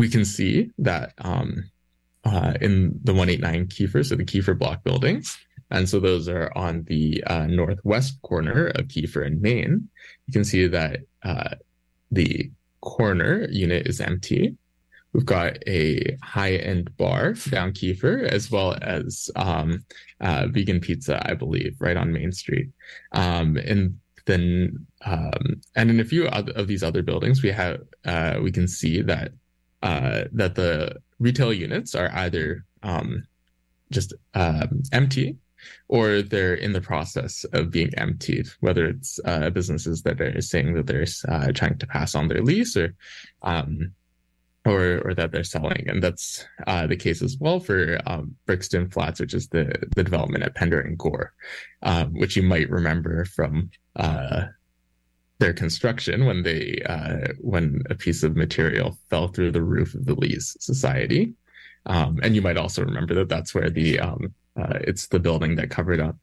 we can see that in the 189 Kiefer, so the Kiefer block buildings. And so those are on the northwest corner of Kiefer and Main. You can see that the corner unit is empty. We've got a high-end bar down Kiefer, as well as vegan pizza, I believe, right on Main Street. And then, and in a few of these other buildings, we can see that that the retail units are either just empty, or they're in the process of being emptied, whether it's businesses that are saying that they're trying to pass on their lease, or that they're selling. And that's the case as well for Brixton Flats, which is the development at Pender and Gore, which you might remember from their construction when a piece of material fell through the roof of the Lees Society. And you might also remember that that's where it's the building that covered up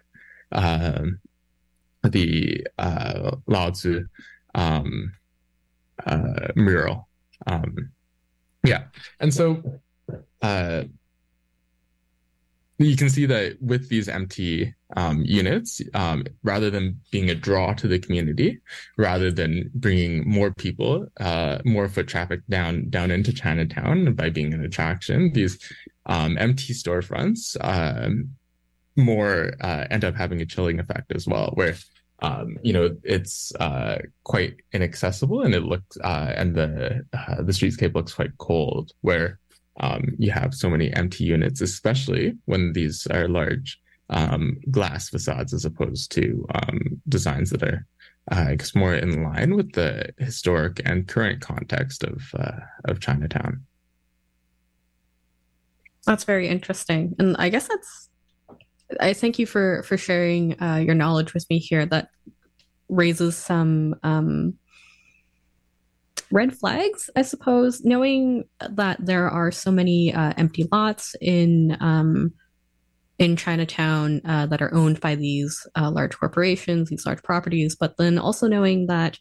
the Lao Tzu mural. Yeah. And so you can see that with these empty units, rather than being a draw to the community, rather than bringing more people, more foot traffic down into Chinatown by being an attraction, these empty storefronts more end up having a chilling effect as well, where it's quite inaccessible, and it looks and the streetscape looks quite cold, where you have so many empty units, especially when these are large glass facades, as opposed to designs that are, I guess, more in line with the historic and current context of Chinatown. That's very interesting, and I guess I thank you for sharing your knowledge with me here. That raises some red flags, I suppose, knowing that there are so many empty lots in Chinatown that are owned by these large corporations, these large properties, but then also knowing that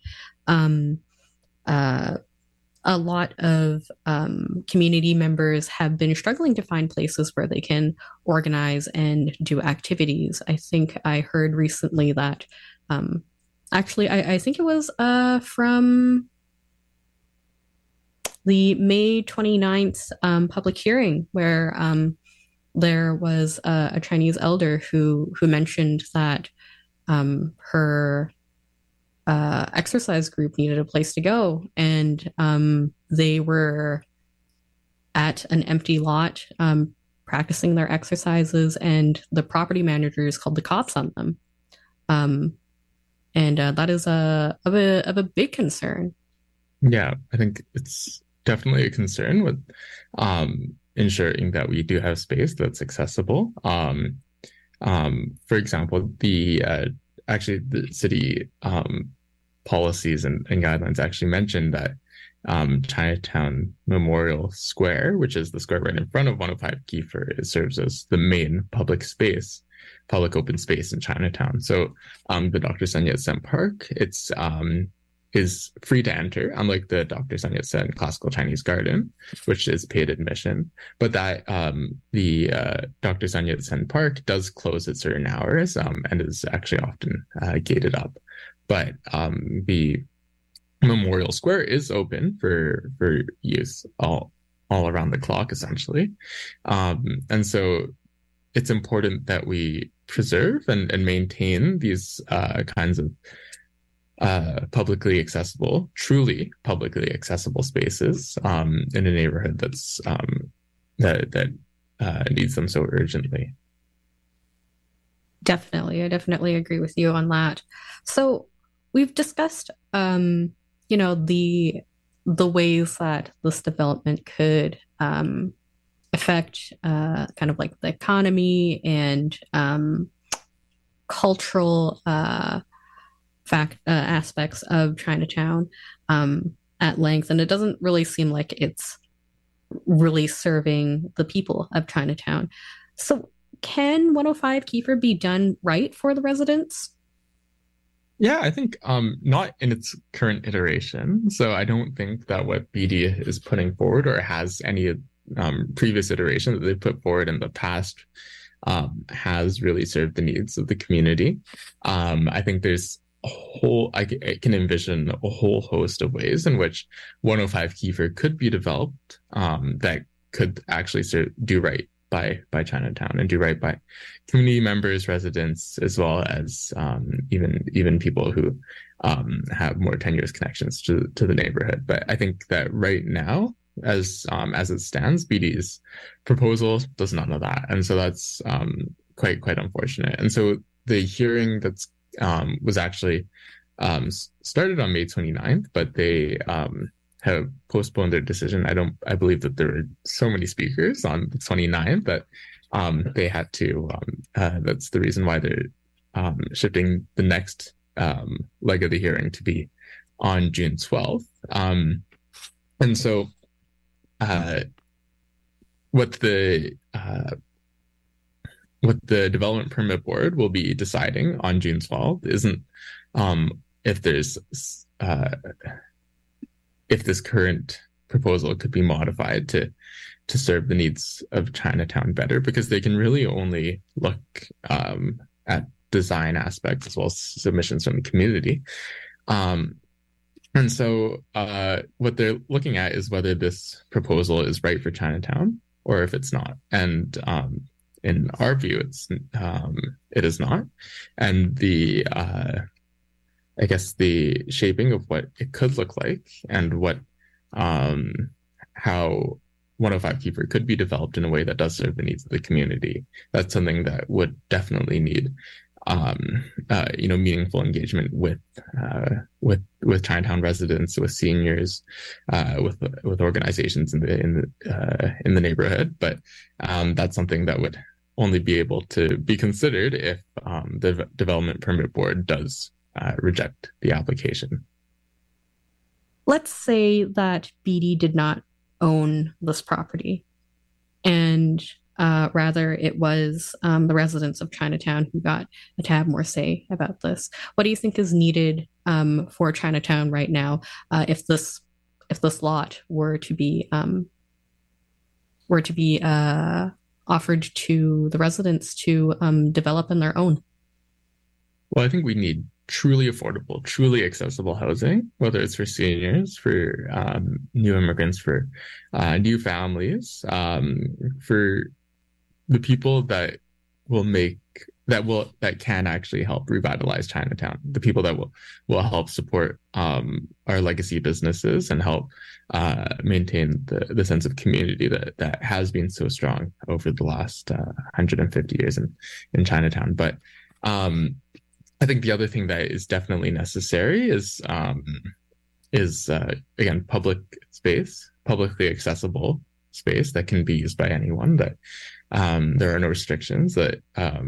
a lot of community members have been struggling to find places where they can organize and do activities. I think I heard recently that, actually, I think it was from the May 29th public hearing, where there was a Chinese elder who mentioned that her exercise group needed a place to go, and they were at an empty lot practicing their exercises, and the property managers called the cops on them. And that is of a big concern. Yeah, I think it's definitely a concern with ensuring that we do have space that's accessible. For example, the city policies and guidelines actually mentioned that Chinatown Memorial Square, which is the square right in front of 105 Kiefer, it serves as the main public open space in Chinatown. So the Dr. Sun Yat-sen Park, is free to enter, unlike the Dr. Sun Yat-sen Classical Chinese Garden, which is paid admission. But that the Dr. Sun Yat-sen Park does close at certain hours and is actually often gated up. But the Memorial Square is open for use all around the clock, essentially. And so it's important that we preserve and maintain these kinds of truly publicly accessible spaces in a neighborhood that's that needs them so urgently. Definitely, I definitely agree with you on that. So we've discussed, the ways that this development could affect kind of like the economy and cultural aspects of Chinatown at length, and it doesn't really seem like it's really serving the people of Chinatown. So can 105 Kiefer be done right for the residents? Yeah, I think not in its current iteration. So I don't think that what BD is putting forward or has any previous iteration that they put forward in the past has really served the needs of the community. I think there's a whole, I can envision a whole host of ways in which 105 Kiefer could be developed that could actually do right by Chinatown and do right by community members, residents, as well as even people who have more tenuous connections to the neighborhood. But I think that right now, as it stands, BD's proposal does none of that, and so that's quite unfortunate. And so the hearing that's was actually started on May 29th, but they have postponed their decision. I believe that there were so many speakers on the 29th that they had to. That's the reason why they're shifting the next leg of the hearing to be on June 12th. And so what the development permit board will be deciding on June 12th isn't if there's if this current proposal could be modified to serve the needs of Chinatown better, because they can really only look at design aspects as well as submissions from the community. And so what they're looking at is whether this proposal is right for Chinatown or if it's not. And in our view, it is not. And I guess the shaping of what it could look like and what how 105 Kiefer could be developed in a way that does serve the needs of the community. That's something that would definitely need meaningful engagement with Chinatown residents, with seniors, with organizations in the neighborhood. But that's something that would only be able to be considered if the development permit board does reject the application. Let's say that BD did not own this property, and rather it was the residents of Chinatown who got a tad more say about this. What do you think is needed for Chinatown right now if this lot were to be offered to the residents to develop on their own? Well, I think we need truly affordable, truly accessible housing, whether it's for seniors, for new immigrants, for new families, for the people that can actually help revitalize Chinatown, the people that will help support our legacy businesses and help maintain the sense of community that has been so strong over the last 150 years in Chinatown. But I think the other thing that is definitely necessary is again, public space, publicly accessible space that can be used by anyone, that there are no restrictions, that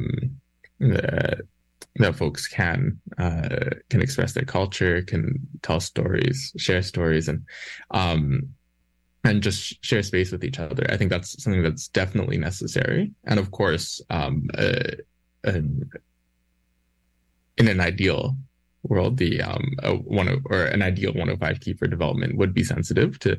that folks can express their culture, can tell stories, share stories, and just share space with each other. I think that's something that's definitely necessary. And of course, in an ideal world, an ideal 105 Kiefer development would be sensitive to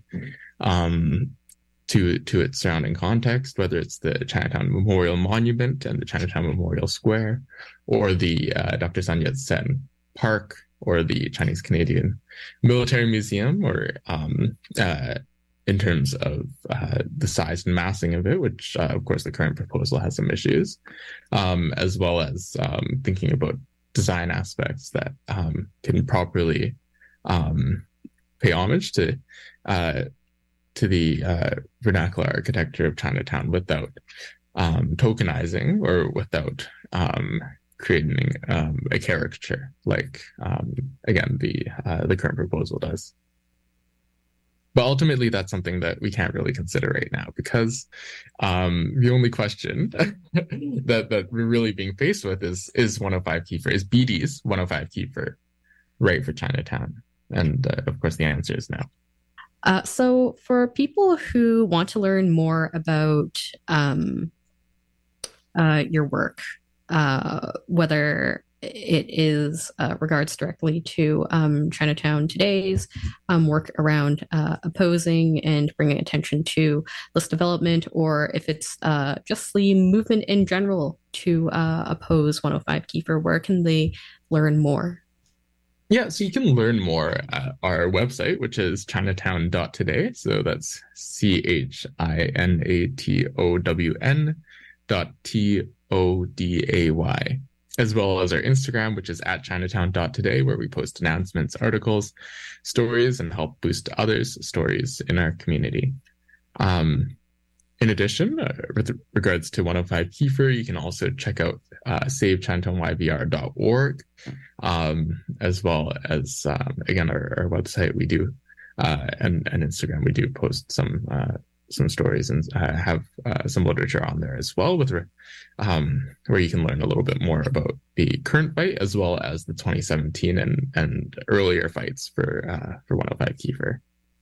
its surrounding context, whether it's the Chinatown Memorial Monument and the Chinatown Memorial Square, or the Dr. Sun Yat-sen Park, or the Chinese Canadian Military Museum, or in terms of the size and massing of it, which of course the current proposal has some issues, as well as thinking about design aspects that can properly pay homage to the vernacular architecture of Chinatown without tokenizing or without creating a caricature like again the current proposal does. But ultimately, that's something that we can't really consider right now, because the only question that we're really being faced with is 105 Kiefer, is BD's 105 Kiefer right for Chinatown? And of course, the answer is no. So for people who want to learn more about your work, whether it is regards directly to Chinatown Today's work around opposing and bringing attention to this development, or if it's just the movement in general to oppose 105 Kiefer, where can they learn more? Yeah, so you can learn more at our website, which is chinatown.today. So that's CHINATOWN.TODAY, as well as our Instagram, which is at chinatown.today, where we post announcements, articles, stories, and help boost others' stories in our community. In addition, with regards to 105 Kiefer, you can also check out savechinatownyvr.org, as well as, again, our website. We do, and Instagram, we do post some stories and have some literature on there as well, with where you can learn a little bit more about the current fight, as well as the 2017 and earlier fights for 105 Kiefer.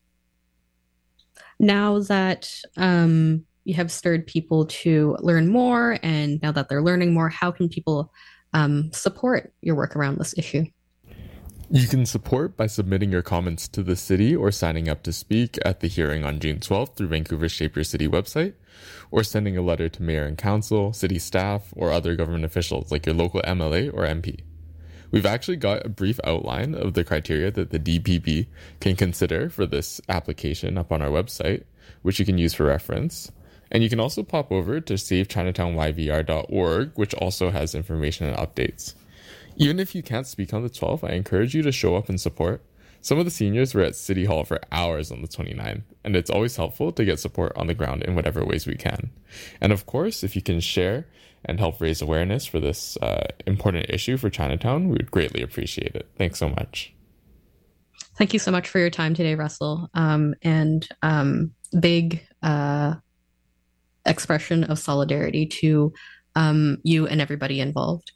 Now that you have stirred people to learn more, and now that they're learning more, how can people support your work around this issue? You can support by submitting your comments to the city or signing up to speak at the hearing on June 12th through Vancouver's Shape Your City website, or sending a letter to mayor and council, city staff, or other government officials like your local MLA or MP. We've actually got a brief outline of the criteria that the DPP can consider for this application up on our website, which you can use for reference. And you can also pop over to savechinatownyvr.org, which also has information and updates. Even if you can't speak on the 12th, I encourage you to show up and support. Some of the seniors were at City Hall for hours on the 29th, and it's always helpful to get support on the ground in whatever ways we can. And of course, if you can share and help raise awareness for this important issue for Chinatown, we would greatly appreciate it. Thanks so much. Thank you so much for your time today, Russell. And big expression of solidarity to you and everybody involved.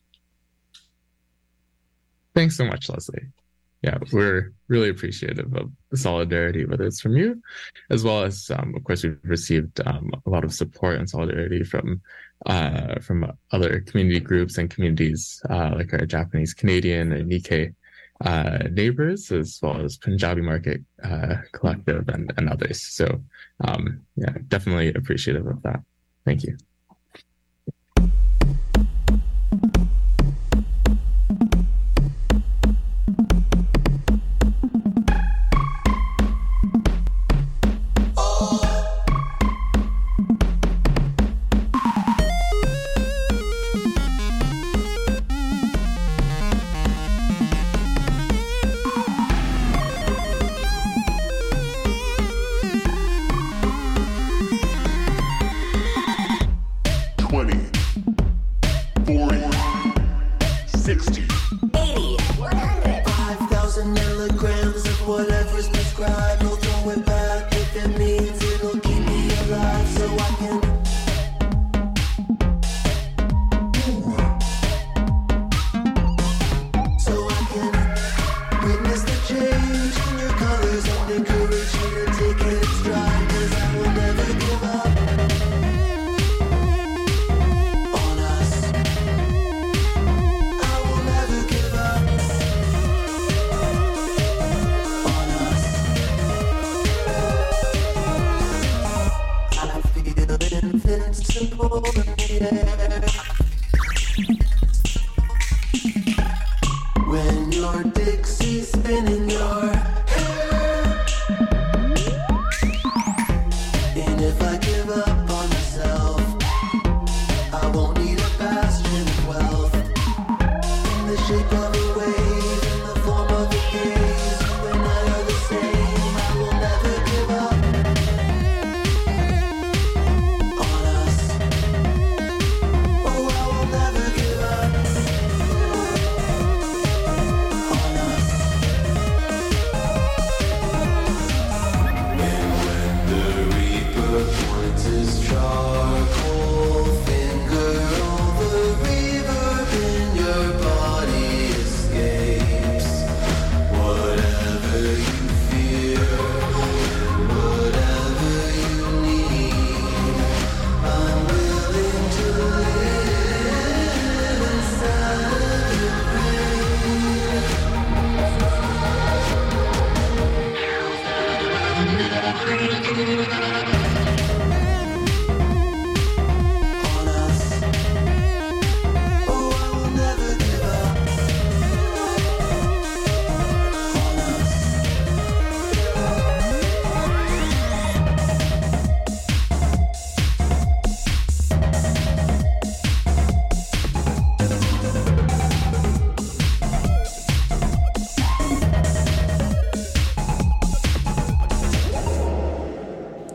Thanks so much, Leslie. Yeah, we're really appreciative of the solidarity, whether it's from you, as well as, of course, we've received a lot of support and solidarity from other community groups and communities like our Japanese Canadian and Nikkei neighbors, as well as Punjabi Market Collective and others. So, yeah, definitely appreciative of that. Thank you.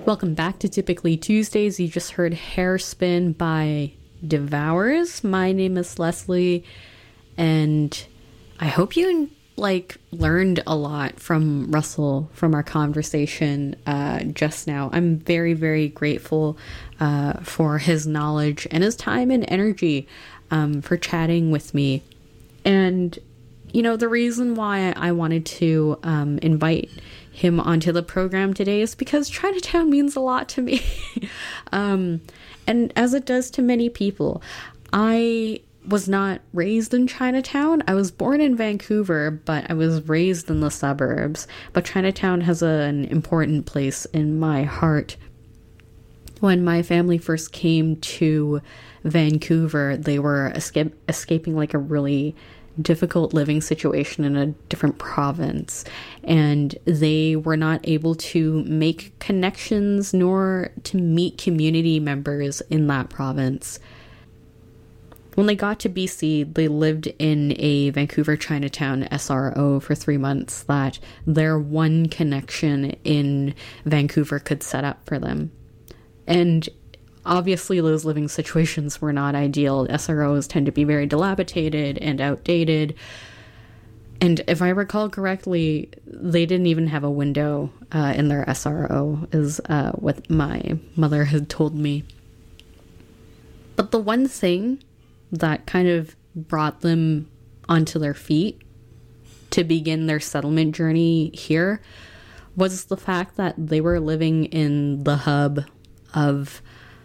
Welcome back to Typically Tuesdays. You just heard Hairspin by Devours. My name is Leslie, and I hope you learned a lot from Russell from our conversation just now. I'm very, very grateful for his knowledge and his time and energy for chatting with me. And, you know, the reason why I wanted to invite him onto the program today is because Chinatown means a lot to me. And as it does to many people. I was not raised in Chinatown. I was born in Vancouver, but I was raised in the suburbs. But Chinatown has an important place in my heart. When my family first came to Vancouver, they were escaping like a really difficult living situation in a different province, and they were not able to make connections nor to meet community members in that province. When they got to BC, they lived in a Vancouver Chinatown SRO for 3 months that their one connection in Vancouver could set up for them. And obviously, those living situations were not ideal. SROs tend to be very dilapidated and outdated. And if I recall correctly, they didn't even have a window in their SRO, is what my mother had told me. But the one thing that kind of brought them onto their feet to begin their settlement journey here was the fact that they were living in the hub of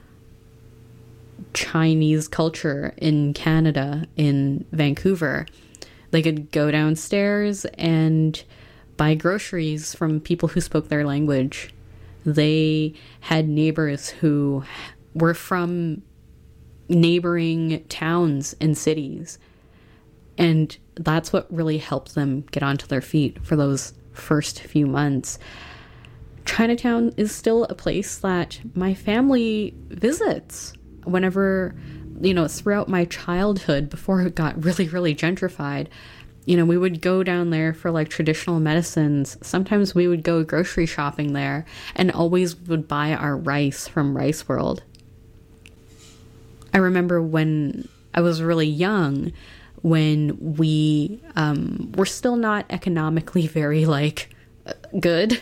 Chinese culture in Canada, in Vancouver. They could go downstairs and buy groceries from people who spoke their language. They had neighbors who were from neighboring towns and cities. And that's what really helped them get onto their feet for those first few months. Chinatown is still a place that my family visits whenever, you know, throughout my childhood before it got really, really gentrified. You know, we would go down there for like traditional medicines. Sometimes we would go grocery shopping there and always would buy our rice from Rice World. I remember when I was really young, when we were still not economically very good.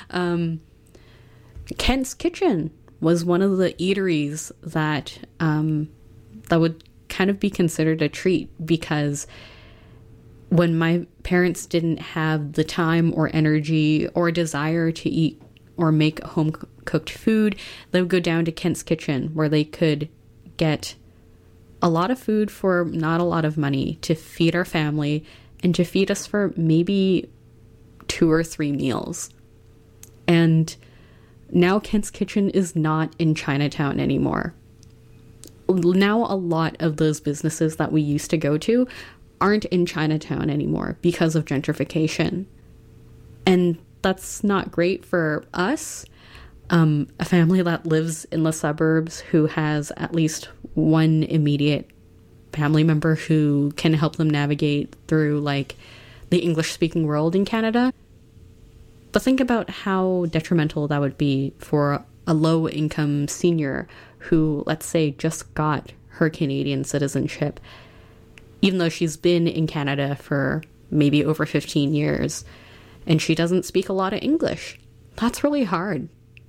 Kent's Kitchen was one of the eateries that would kind of be considered a treat, because when my parents didn't have the time or energy or desire to eat or make home cooked food, they would go down to Kent's Kitchen, where they could get a lot of food for not a lot of money to feed our family and to feed us for maybe 2 or 3 meals. And now Kent's Kitchen is not in Chinatown anymore. Now a lot of those businesses that we used to go to aren't in Chinatown anymore because of gentrification. And that's not great for us. A family that lives in the suburbs who has at least one immediate family member who can help them navigate through like the English speaking world in Canada. But think about how detrimental that would be for a low income senior who, let's say, just got her Canadian citizenship, even though she's been in Canada for maybe over 15 years and she doesn't speak a lot of English. That's really hard.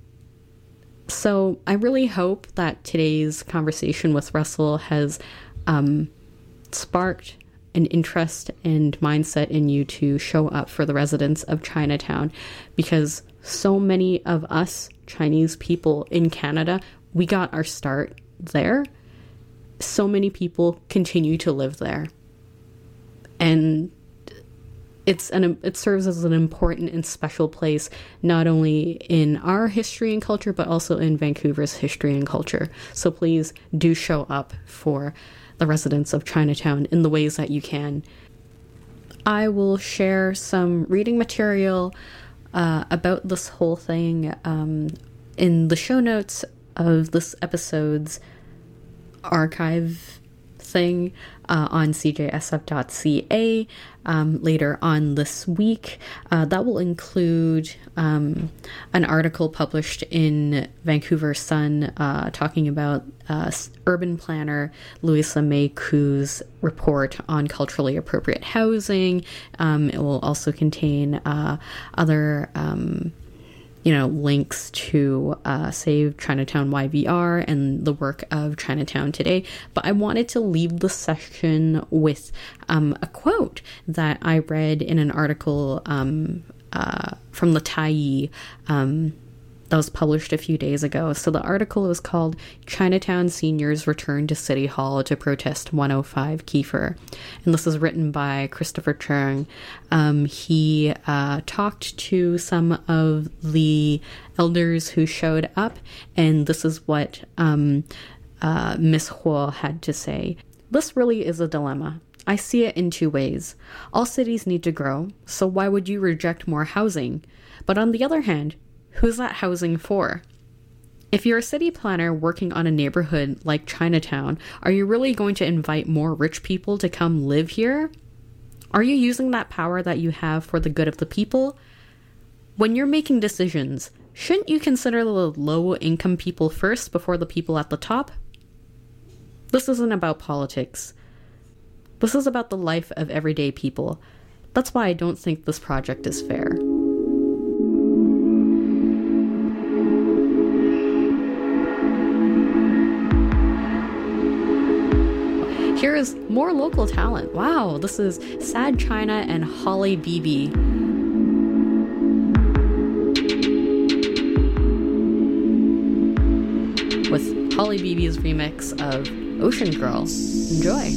So I really hope that today's conversation with Russell has sparked an interest and mindset in you to show up for the residents of Chinatown, because so many of us Chinese people in Canada, we got our start there. So many people continue to live there. And it serves as an important and special place, not only in our history and culture, but also in Vancouver's history and culture. So please do show up for the residents of Chinatown in the ways that you can. I will share some reading material about this whole thing in the show notes of this episode's archive thing on cjsf.ca later on this week. That will include an article published in Vancouver Sun talking about urban planner Louisa May Khoo's report on culturally appropriate housing. It will also contain other links to Save Chinatown YVR and the work of Chinatown Today. But I wanted to leave the session with a quote that I read in an article from the Tyee that was published a few days ago. So the article was called "Chinatown Seniors Return to City Hall to Protest 105 Kiefer." And this is written by Christopher Chung. He talked to some of the elders who showed up, and this is what Miss Huo had to say. "This really is a dilemma. I see it in two ways. All cities need to grow, so why would you reject more housing? But on the other hand, who's that housing for? If you're a city planner working on a neighborhood like Chinatown, are you really going to invite more rich people to come live here? Are you using that power that you have for the good of the people? When you're making decisions, shouldn't you consider the low-income people first before the people at the top? This isn't about politics. This is about the life of everyday people. That's why I don't think this project is fair." Here is more local talent. Wow, this is Sad China and Holly Beebe. With Holly Beebe's remix of Ocean Girl. Enjoy.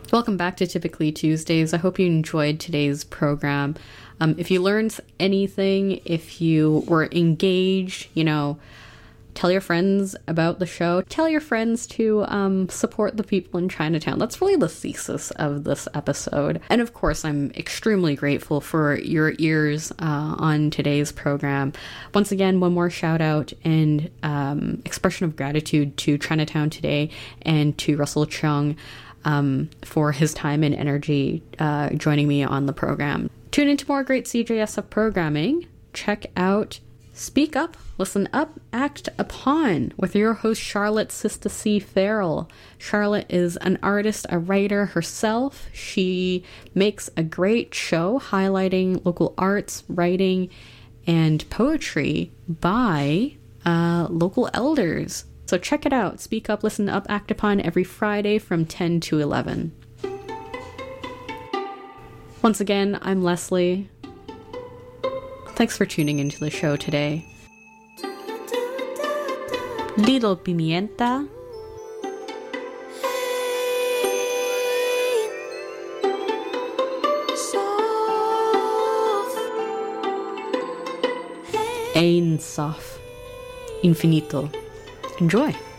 Welcome back to Typically Tuesdays. I hope you enjoyed today's program. If you learned anything, if you were engaged, tell your friends about the show. Tell your friends to support the people in Chinatown. That's really the thesis of this episode. And of course, I'm extremely grateful for your ears on today's program. Once again, one more shout out and expression of gratitude to Chinatown Today and to Russell Chung for his time and energy joining me on the program. Tune into more great CJSF programming. Check out Speak Up, Listen Up, Act Upon with your host, Charlotte Sister C. Farrell. Charlotte is an artist, a writer herself. She makes a great show highlighting local arts, writing, and poetry by local elders. So check it out. Speak Up, Listen Up, Act Upon every Friday from 10 to 11. Once again, I'm Leslie. Thanks for tuning into the show today. Little Pimienta. Ein Sof. Infinito. Enjoy.